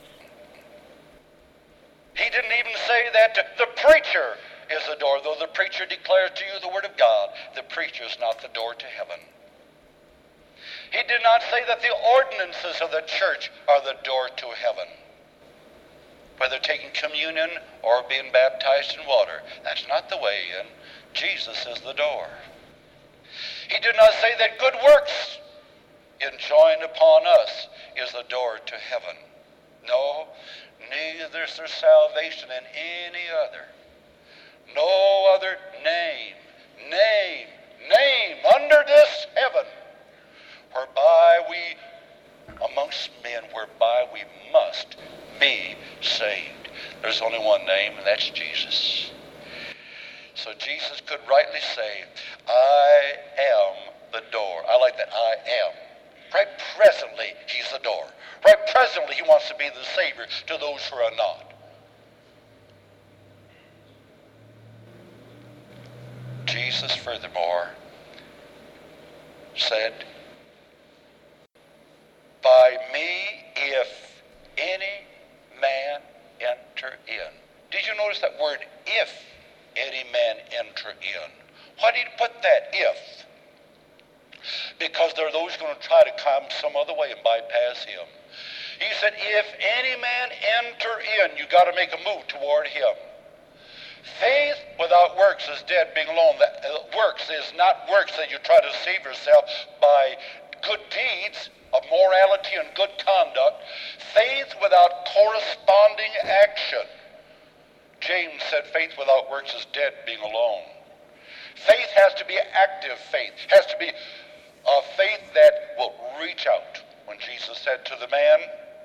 He didn't even say that the preacher is the door, though the preacher declares to you the word of God. The preacher is not the door to heaven. He did not say that the ordinances of the church are the door to heaven. Whether taking communion or being baptized in water, that's not the way in. Jesus is the door. He did not say that good works enjoined upon us is the door to heaven. No, neither is there salvation in any other. No other name, name, name under this heaven whereby we, amongst men, whereby we must be saved. There's only one name, and that's Jesus. So Jesus could rightly say, I am the door. I like that, I am. Right presently, he's the door. Right presently, he wants to be the Savior to those who are not. Jesus, furthermore, said, by me, if any man enter in. Did you notice that word, if any man enter in? Why did he put that, if? Because there are those going to try to come some other way and bypass him. He said, if any man enter in, you got to make a move toward him. Faith without works is dead, being alone. That uh, works is not works that you try to save yourself by good deeds of morality and good conduct. Faith without corresponding action. James said faith without works is dead, being alone. Faith has to be active faith. Has to be a faith that will reach out. When Jesus said to the man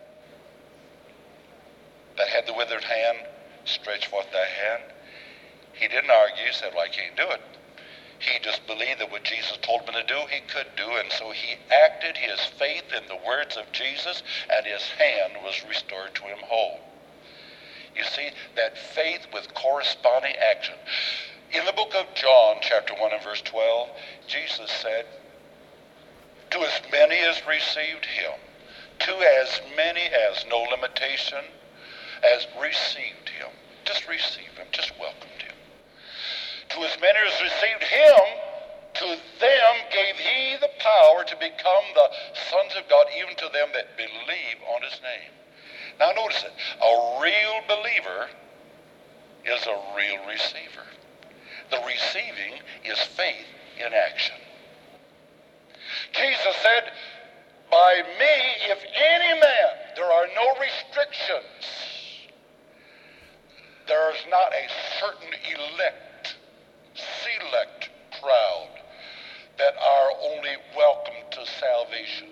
that had the withered hand, stretch forth thy hand, he didn't argue. He said, well, I can't do it. He just believed that what Jesus told him to do, he could do, and so he acted his faith in the words of Jesus, and his hand was restored to him whole. You see, that faith with corresponding action. In the book of John, chapter one and verse twelve, Jesus said, to as many as received him, to as many as, no limitation, as received him, just received him, just welcomed him. To as many as received him, to them gave he the power to become the sons of God, even to them that believe on his name. Now notice it. A real believer is a real receiver. The receiving is faith in action. Jesus said, by me, if any man, there are no restrictions. There is not a certain elect, select crowd that are only welcome to salvation.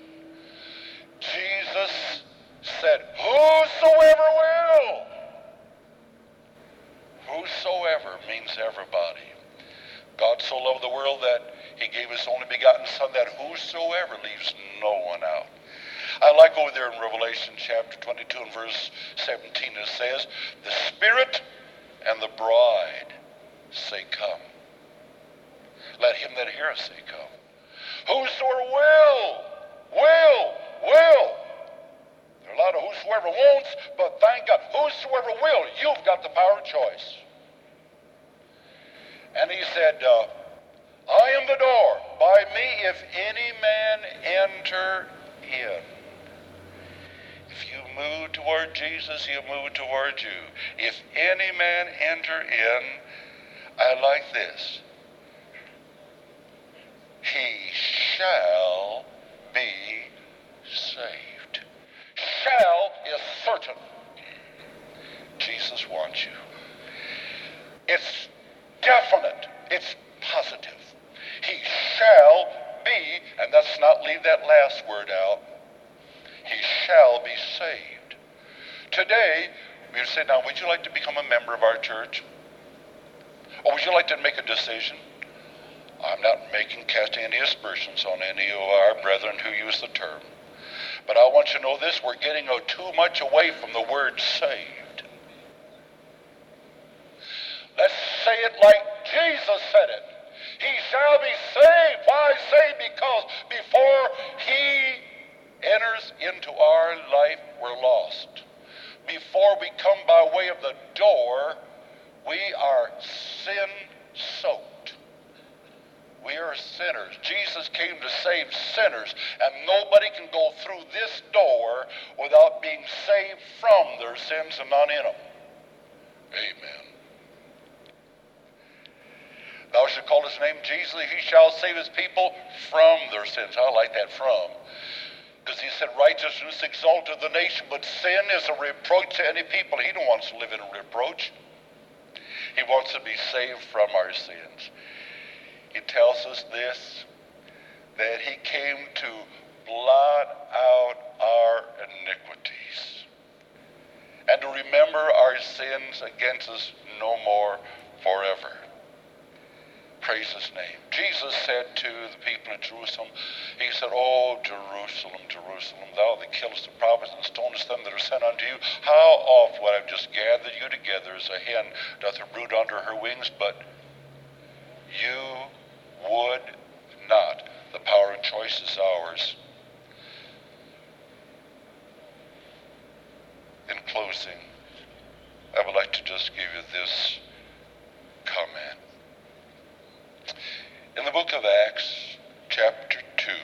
Jesus said, whosoever will. Whosoever means everybody. God so loved the world that he gave his only begotten Son, that whosoever leaves no one out. I like over there in Revelation chapter twenty-two and verse seventeen, it says, the Spirit and the bride say, come. Let him that heareth say, come. Whosoever will, will, will. There are a lot of whosoever wants, but thank God, whosoever will, you've got the power of choice. And he said, uh, I am the door. By me, if any man enter in. If you move toward Jesus, he'll move toward you. If any man enter in, I like this, he shall be saved. Shall is certain. Jesus wants you. It's definite. It's positive. He shall be, and let's not leave that last word out, he shall be saved. Today, we say, now, would you like to become a member of our church? Or would you like to make a decision? I'm not making, casting any aspersions on any of our brethren who use the term. But I want you to know this, we're getting too much away from the word saved. Let's say it like Jesus said it. He shall be saved. Why saved? Because before he enters into our life, we're lost. Before we come by way of the door, we are sin-soaked. We are sinners. Jesus came to save sinners, and nobody can go through this door without being saved from their sins and not in them. Amen. Thou shalt call his name Jesus, he shall save his people from their sins. I like that from. Because he said righteousness exalted the nation, but sin is a reproach to any people. He don't want us to live in a reproach. He wants to be saved from our sins. He tells us this, that he came to blot out our iniquities and to remember our sins against us no more forever. Praise his name. Jesus said to the people of Jerusalem, he said, "Oh, Jerusalem, Jerusalem, thou that killest the prophets and stonest them that are sent unto you, how oft would I have just gathered you together as a hen doth her brood under her wings, but you would not." The power of choice is ours. In closing, I would like to just give you this comment. In the book of Acts, chapter two,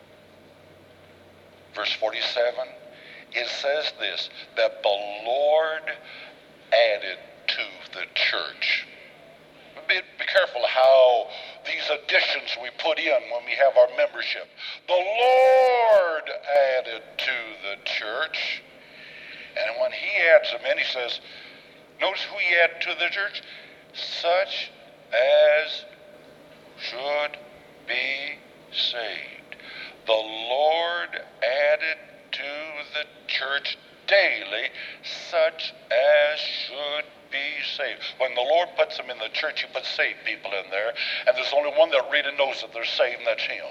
verse forty-seven, it says this, that the Lord added to the church. Be, be careful how these additions we put in when we have our membership. The Lord added to the church. And when he adds them in, he says, notice who he added to the church? Such as should be saved. The Lord added to the church daily such as should be saved. When the Lord puts them in the church, he puts saved people in there, and there's only one that really knows that they're saved, and that's him.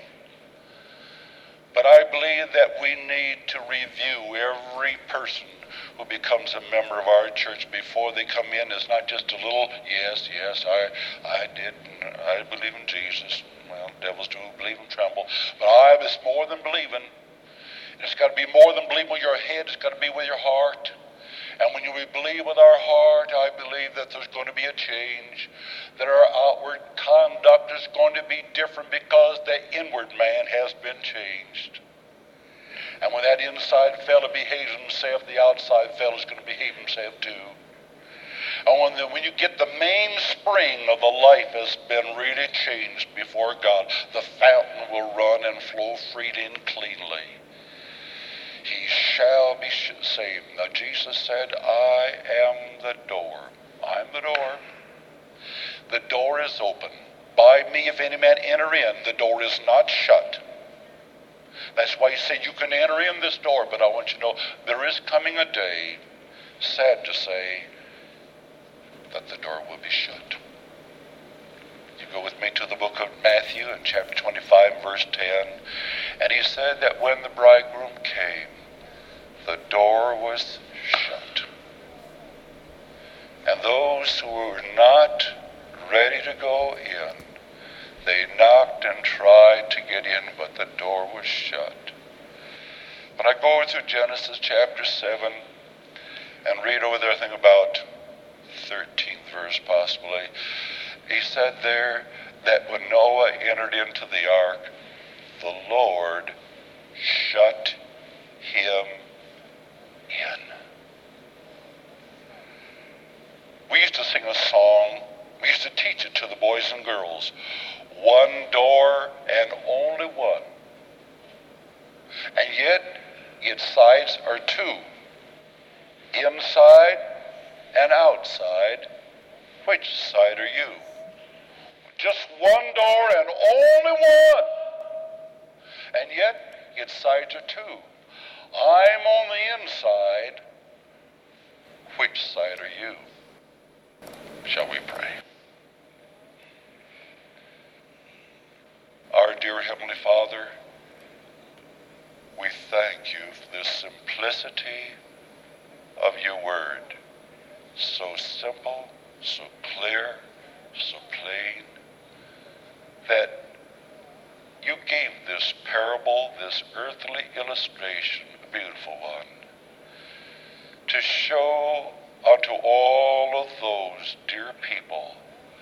But I believe that we need to review every person who becomes a member of our church before they come in. Is not just a little, yes, yes, I I did, I believe in Jesus. Well, devils do believe and tremble. But I was more than believing. It's got to be more than believing with your head. It's got to be with your heart. And when we believe with our heart, I believe that there's going to be a change, that our outward conduct is going to be different because the inward man has been changed. And when that inside fellow behaves himself, the outside fellow is going to behave himself too. And when, the, when you get the mainspring of the life has been really changed before God, the fountain will run and flow freely and cleanly. He shall be saved. Now Jesus said, I am the door. I'm the door. The door is open. By me, if any man enter in, the door is not shut. That's why he said you can enter in this door, but I want you to know there is coming a day, sad to say, that the door will be shut. You go with me to the book of Matthew in chapter twenty-five, verse ten, and he said that when the bridegroom came, the door was shut. And those who were not ready to go in, they knocked and tried to get in, but the door was shut. When I go through Genesis chapter seven and read over there, I think about thirteenth verse possibly, he said there that when Noah entered into the ark, the Lord shut him yet its sides are two, inside and outside. Which side are you? Just one door and only one. And yet its sides are two. I'm on the inside. Which side are you? Shall we pray? Our dear Heavenly Father, we thank you for this simplicity of your word. So simple, so clear, so plain, that you gave this parable, this earthly illustration, a beautiful one, to show unto all of those dear people,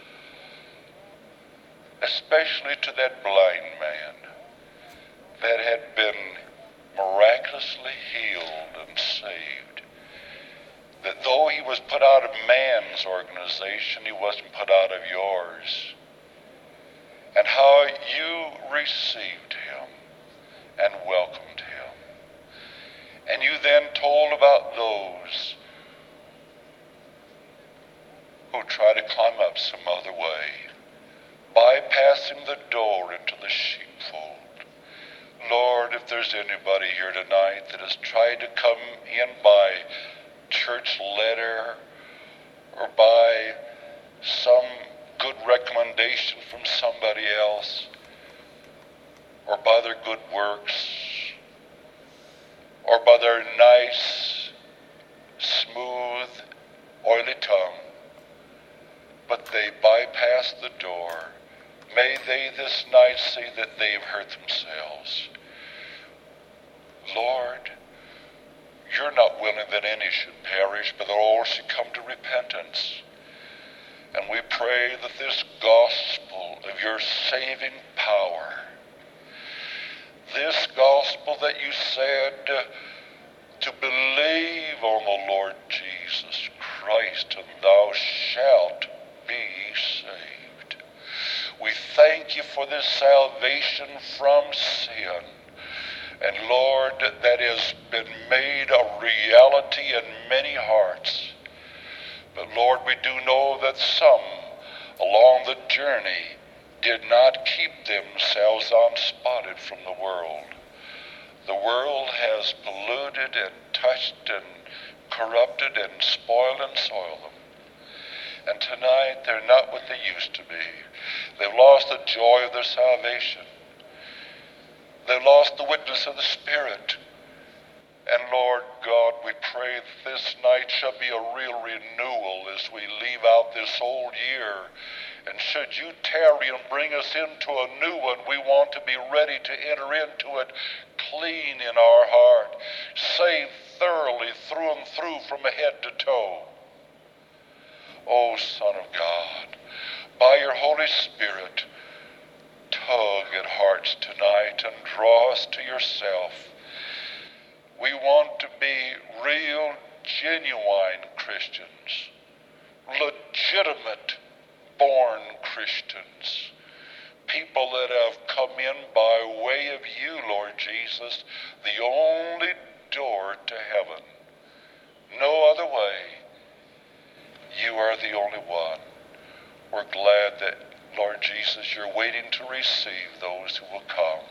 especially to that blind man that had been miraculously healed and saved, that though he was put out of man's organization, he wasn't put out of yours, and how you received him and welcomed him. And you then told about those who try to climb up some other way, bypassing the door into the sheepfold. Lord, if there's anybody here tonight that has tried to come in by church letter or by some good recommendation from somebody else or by their good works or by their nice, smooth, oily tongue, but they bypass the door, may they this night see that they've hurt themselves. Lord, you're not willing that any should perish, but that all should come to repentance. And we pray that this gospel of your saving power, this gospel that you said to believe on the Lord Jesus Christ, and thou shalt be saved. We thank you for this salvation from sin. And Lord, that has been made a reality in many hearts. But Lord, we do know that some along the journey did not keep themselves unspotted from the world. The world has polluted and touched and corrupted and spoiled and soiled them. And tonight they're not what they used to be. They've lost the joy of their salvation. They've lost the witness of the Spirit. And Lord God, we pray that this night shall be a real renewal as we leave out this old year. And should you tarry and bring us into a new one, we want to be ready to enter into it clean in our heart, saved thoroughly through and through from head to toe. O Son of God, by your Holy Spirit, tug at hearts tonight and draw us to yourself. We want to be real, genuine Christians, legitimate, born Christians, people that have come in by way of you, Lord Jesus, the only door to heaven. No other way. You are the only one. We're glad that, Lord Jesus, you're waiting to receive those who will come.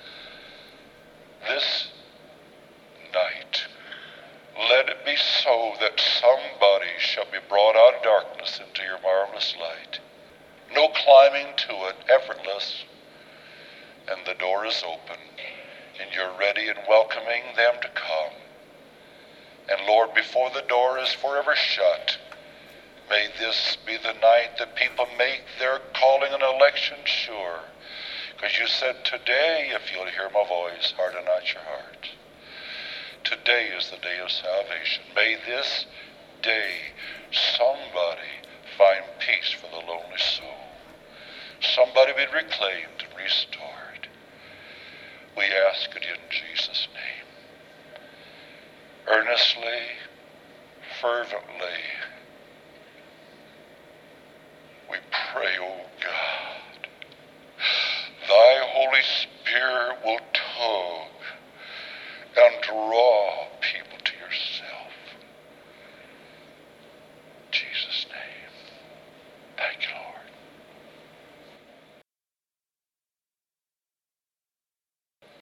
This night, let it be so that somebody shall be brought out of darkness into your marvelous light. No climbing to it, effortless, and the door is open, and you're ready and welcoming them to come. And Lord, before the door is forever shut, may this be the night that people make their calling and election sure. Because you said, today, if you'll hear my voice, harden not your heart. Today is the day of salvation. May this day somebody find peace for the lonely soul. Somebody be reclaimed and restored. We ask it in Jesus' name. Earnestly, fervently, we pray, O